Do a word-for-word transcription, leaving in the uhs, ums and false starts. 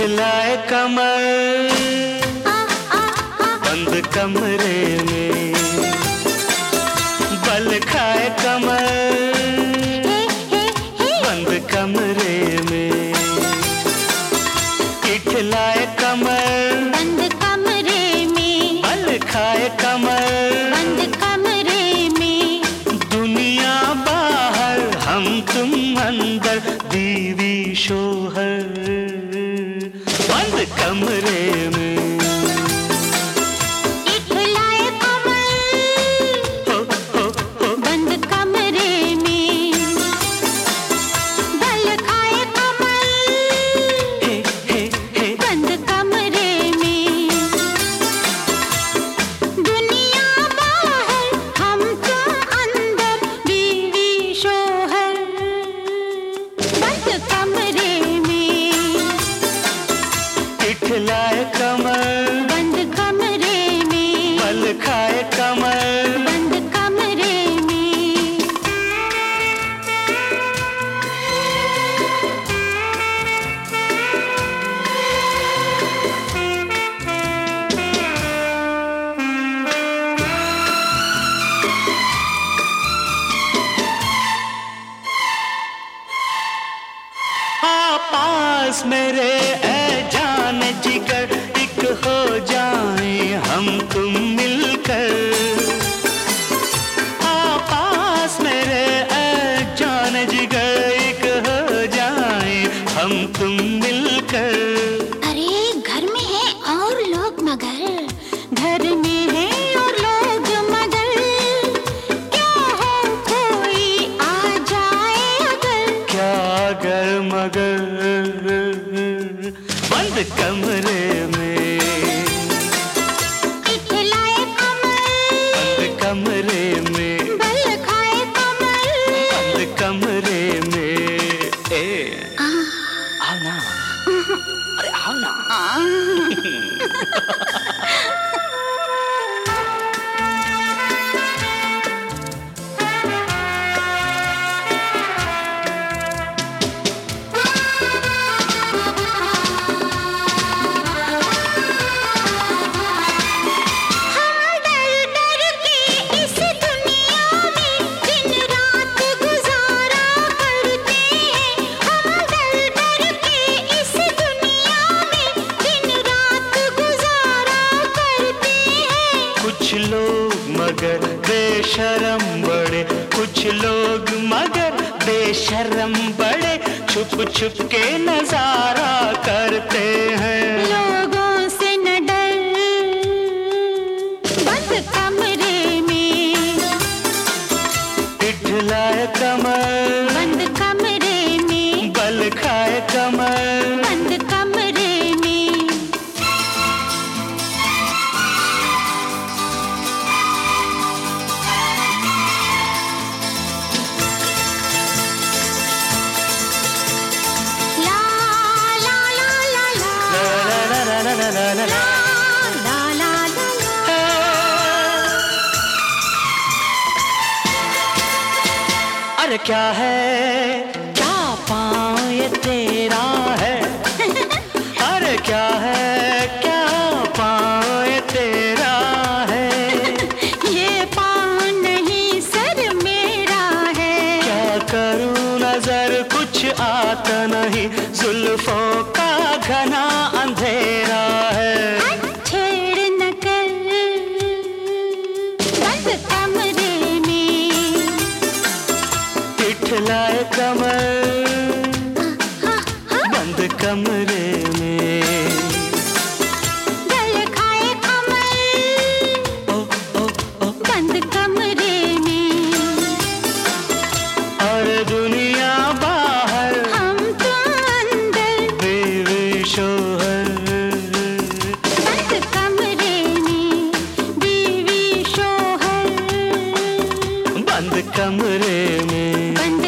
इठलाए कमर बंद कमरे में, बल खाए कमर बंद कमरे में, इठलाए कमर बंद कमरे में, बल खाए कमर बंद कमरे में। दुनिया बाहर हम तुम अंदर, बीवी शोहर बंद कमरे में। इठलाए कमर हो हो हो बंद कमरे में, बल खाए कमर हे हे हे बंद कमरे में। दुनिया बाहर हम तुम अंदर, बीवी शोहर बंद कमरे में। इठलाए कमर बंद कमरे में, बल खाए कमर बंद कमरे में। आ पास मेरे ऐ जान जिगर, एक हो जाए हम तुम मिलकर। आ पास मेरे ऐ जान जिगर, एक हो जाए हम तुम मिलकर। अरे घर में है और लोग मगर, घर में है और लोग मगर, क्या हो कोई आ जाए अगर। क्या अगर मगर बंद कमरे में, इठलाए कमर बंद कमरे में, बल खाए कमर। बंद कमरे में। ए आ, आओ ना, अरे आओ ना। आ, हम डर डर के इस दुनिया में दिन रात गुजारा करते हैं। हम डर डर के इस दुनिया में दिन रात गुजारा करते हैं। कुछ लोग मगर बेशरम बड़े, कुछ लोग मगर बेशरम बड़े, छुप छुप के नजारा करते हैं। लोगों से न डर बंद कमरे में, इठलाए कमर बंद कमरे में, बल खाए कमर बंद कमरे में। ला ला ला ला ला ला ला ला ला ला ला ला। ला ला ला ला। अरे क्या है, क्या पाँव ये तेरा है। अरे क्या है, क्या पाँव ये तेरा है। ये पाँव नहीं सर मेरा है। क्या करूं नजर कुछ आता नहीं, जुल्फों का घना अंधेरा है। छेड़ न कर बंद कमरे में, इठलाए कमर बंद कमरे में। गल खाए कमर ओ ओ ओ बंद कमरे में। और दुनिया बाहर हम तुम अंदर, बीवी शोहर बंद कमरे में, बीवी शोहर बंद कमरे में। बंद